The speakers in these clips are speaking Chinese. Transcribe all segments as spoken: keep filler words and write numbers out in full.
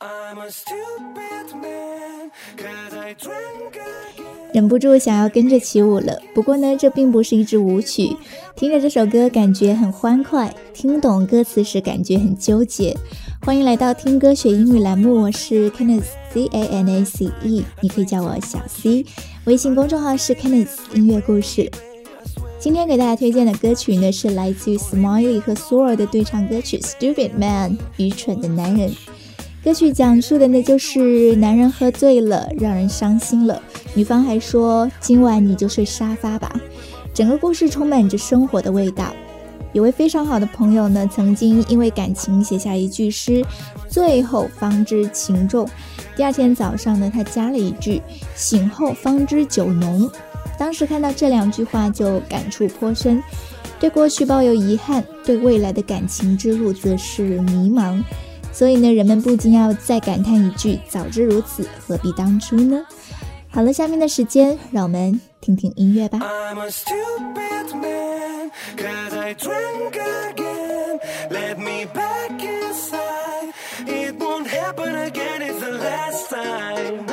忍不住想要跟着起舞了，不过呢，这并不是一支舞曲。听着这首歌感觉很欢快，听懂歌词时感觉很纠结。欢迎来到听歌学英语栏目，我是 Kenneth C A N A C E， 你可以叫我小 C， 微信公众号是 Kenneth 音乐故事。今天给大家推荐的歌曲呢，是来自于 Smiley 和 Sora 的对唱歌曲 Stupid Man， 愚蠢的男人。歌曲讲述的呢就是男人喝醉了，让人伤心了，女方还说今晚你就睡沙发吧。整个故事充满着生活的味道。有位非常好的朋友呢，曾经因为感情写下一句诗，醉后方知情重。第二天早上呢，他加了一句醒后方知酒浓。当时看到这两句话就感触颇深，对过去抱有遗憾，对未来的感情之路则是迷茫。所以呢，人们不禁要再感叹一句，早知如此，何必当初呢？好了，下面的时间让我们听听音乐吧。 I'm a stupid man, cause I drank again. Let me back inside. It won't happen again, it's the last time.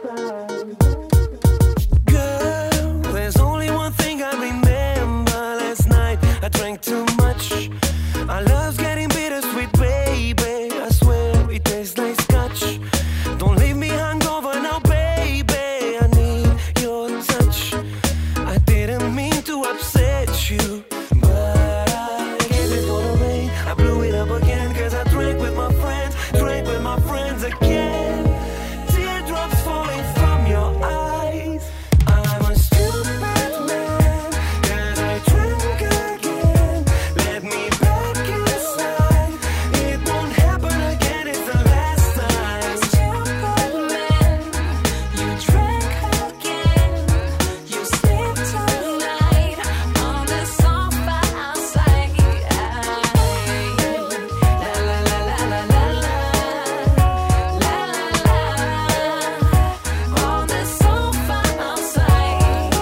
Girl, there's only one thing I remember last night. I drank too much. Our love's getting bittersweet, baby. I swear it tastes like scotch. Don't leave me hungover now, baby. I need your touch. I didn't mean to upset you, but I guess it's gonna rain. I blew it up again, cause I drank with my friends, drank with my friends again. Teardrops falling from your eyes. I'm a stupid man, cause I drank again. Let me back inside. It won't happen again, it's the last time. Stupid man, you drank again. You slept all night on the sofa outside. La la la la la la la, la la la, on the sofa outside.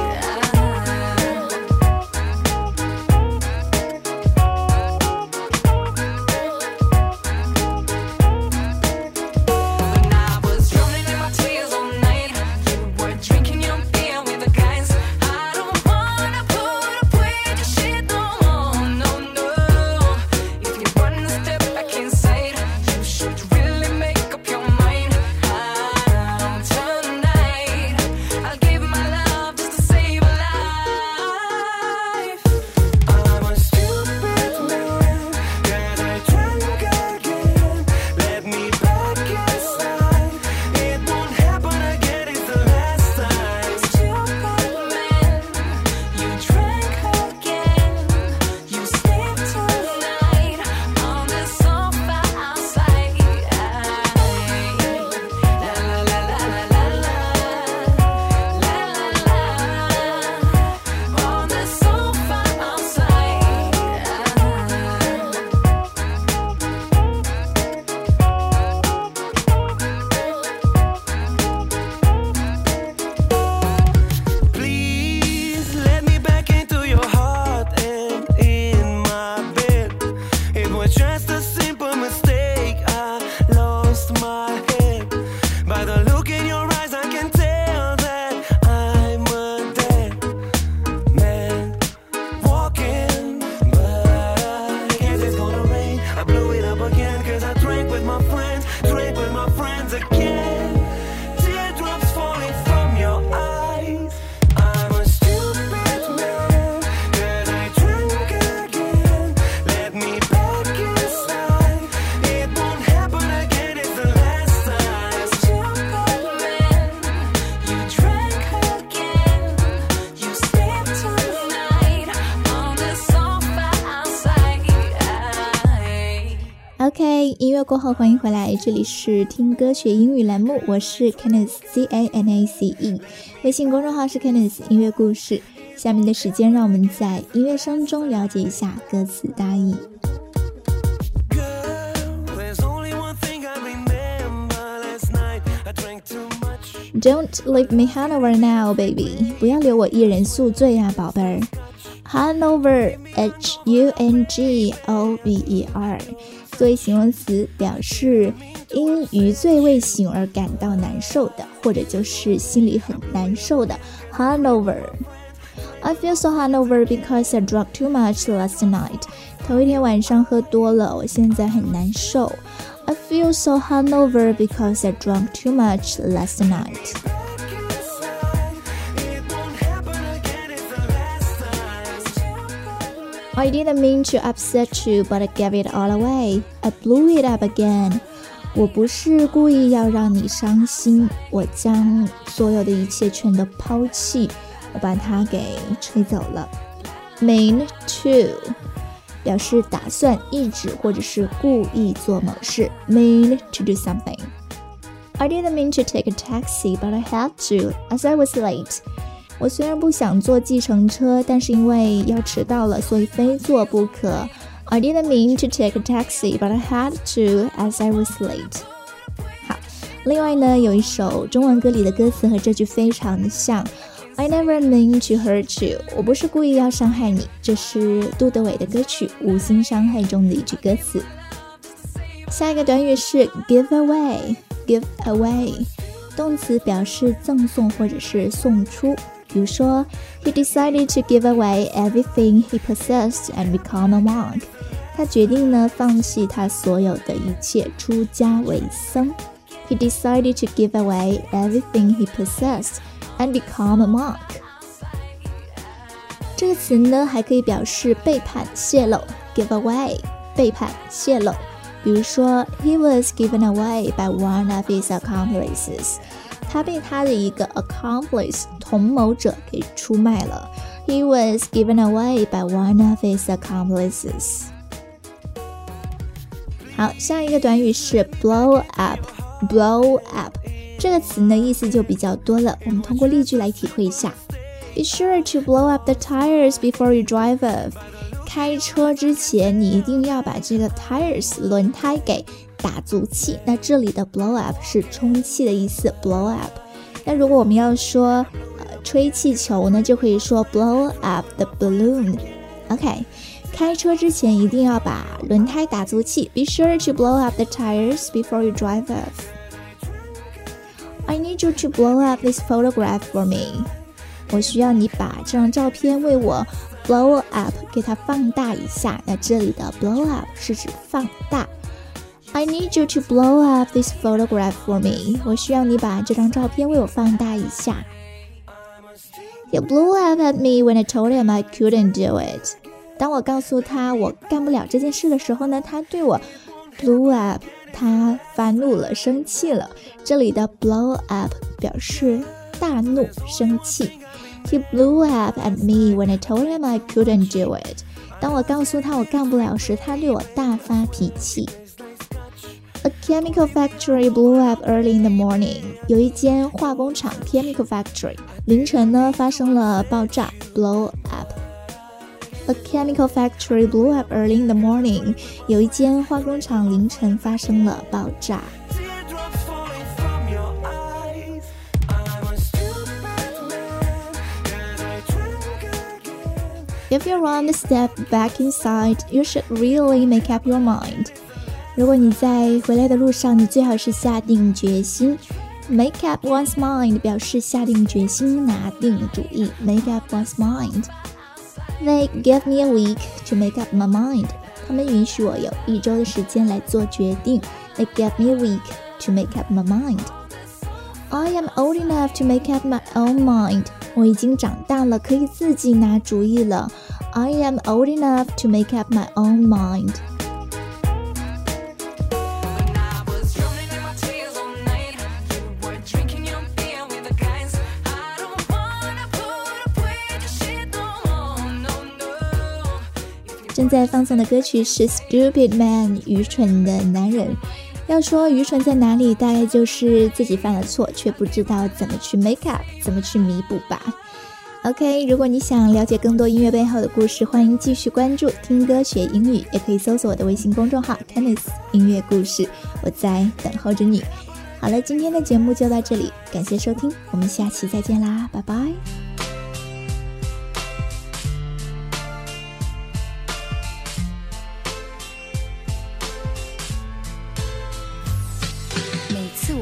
When I was drowning in my tears all night, you were drinking your beer with the guys. I don't wanna put up with your shit no more, no, no. If you wanna step back inside, you should really make up your mind. I'm tonight, I'll give my love just to save a life. I'm a stupid man, cause I drank again. Let me back inside. It won't happen again, it's the last time. Stupid man, you drank again. You slept all night on the sofa outside. La la la la la la la, la la la, on the sofa outside. Please let me back into your heart and in my bed. It was just a simple mistake, I lost my head. By the look in your eyes I can tell that I'm a dead man walking. But I guess it's gonna rain. I blew it up again, cause I drank with my friends, drank with my friends again. Teardrops falling from your eyes. I'm a stupid man, cause I drank again. Let me back inside. It won't happen again, it's the last time. Stupid man, you drank again. You slept all night on the sofa outside. OK， 音乐过后欢迎回来，这里是听歌学英语栏目，我是 Kenneth C A N A C E， 微信公众号是 Kenneth 音乐故事。下面的时间让我们在音乐声中了解一下歌词大意。 Girl, there's only one thing I remember last night. I drank too much. Don't leave me hangover now, baby， 不要留我一人宿醉啊，宝贝儿。Hangover H U N G O V E R 作为形容词，表示因余罪未醒而感到难受的，或者就是心里很难受的。Hangover I feel so hungover because I drank too much last night. 头一天晚上喝多了，我现在很难受。I feel so hungover because I drank too much last night. I didn't mean to upset you, but I gave it all away. I blew it up again. 我不是故意要让你伤心，我将所有的一切全都抛弃，我把它给吹走了。Mean to 表示打算、意指或者是故意做某事。Mean to do something. I didn't mean to take a taxi, but I had to, as I was late. 我虽然不想坐计程车，但是因为要迟到了，所以非坐不可。I didn't mean to take a taxi, but I had to, as I was late. 好，另外呢，有一首中文歌里的歌词和这句非常的像。I never mean to hurt you. 我不是故意要伤害你，这是杜德伟的歌曲《无心伤害》中的一句歌词。下一个短语是 give away. Give away 动词表示赠送或者是送出。比如说 He decided to give away everything he possessed and become a monk. 他决定呢放弃他所有的一切，出家为僧。He decided to give away everything he possessed and become a monk. 这个词呢还可以表示背叛、泄露。Give away 背叛、泄露。比如说 He was given away by one of his accomplices. 他被他的一个 accomplice 同谋者给出卖了。He was given away by one of his accomplices. 好，下一个短语是 blow up. Blow up 这个词呢意思就比较多了，我们通过例句来体会一下。Be sure to blow up the tires before you drive off. 开车之前你一定要把这个 tires 轮胎给打足气。那这里的 blow up 是充气的意思 blow up。 那如果我们要说、呃、吹气球呢，就可以说 blow up the balloon。 OK， 开车之前一定要把轮胎打足气。 Be sure to blow up the tires before you drive off. I need you to blow up this photograph for me. 我需要你把这张照片为我 blow up 给它放大一下。那这里的 blow up 是指放大。I need you to blow up this photograph for me. 我需要你把这张照片为我放大一下。He blew up at me when I told him I couldn't do it. 当我告诉他我干不了这件事的时候呢，他对我 blew up， 他发怒了，生气了。这里的 blow up 表示大怒、生气。He blew up at me when I told him I couldn't do it. 当我告诉他我干不了时，他对我大发脾气。A chemical factory blew up early in the morning. 有一间化工厂 chemical factory 凌晨呢发生了爆炸 blow up. A chemical factory blew up early in the morning. 有一间化工厂凌晨发生了爆炸。If you want to step back inside, you should really make up your mind. 如果你在回来的路上，你最好是下定决心。Make up one's mind 表示下定决心、拿定主意。Make up one's mind. They gave me a week to make up my mind. 他们允许我有一周的时间来做决定。They gave me a week to make up my mind. I am old enough to make up my own mind. 我已经长大了，可以自己拿主意了。I am old enough to make up my own mind. No, 正在放送的歌曲是 Stupid Man 愚蠢的男人。要说愚蠢在哪里，大概就是自己犯了错却不知道怎么去 make up， 怎么去弥补吧。 OK， 如果你想了解更多音乐背后的故事，欢迎继续关注听歌学英语，也可以搜索我的微信公众号 Tennis 音乐故事，我在等候着你。好了，今天的节目就到这里，感谢收听，我们下期再见啦，拜拜。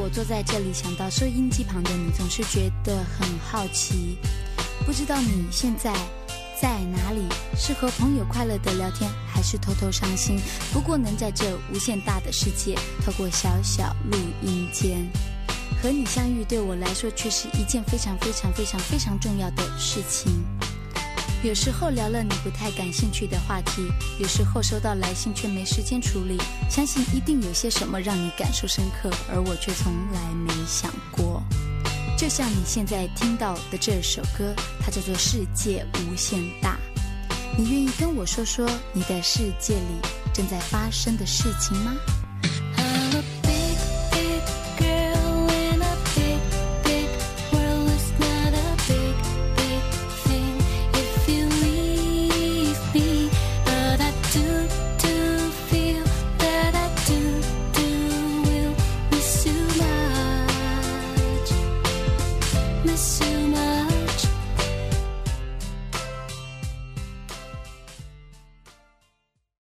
我坐在这里想到收音机旁的你，总是觉得很好奇，不知道你现在在哪里，是和朋友快乐的聊天，还是偷偷伤心？不过能在这无限大的世界，透过小小录音间和你相遇，对我来说却是一件非常非常非常非常重要的事情。有时候聊了你不太感兴趣的话题，有时候收到来信却没时间处理，相信一定有些什么让你感受深刻，而我却从来没想过。就像你现在听到的这首歌，它叫做《世界无限大》。你愿意跟我说说你的世界里正在发生的事情吗？ miss you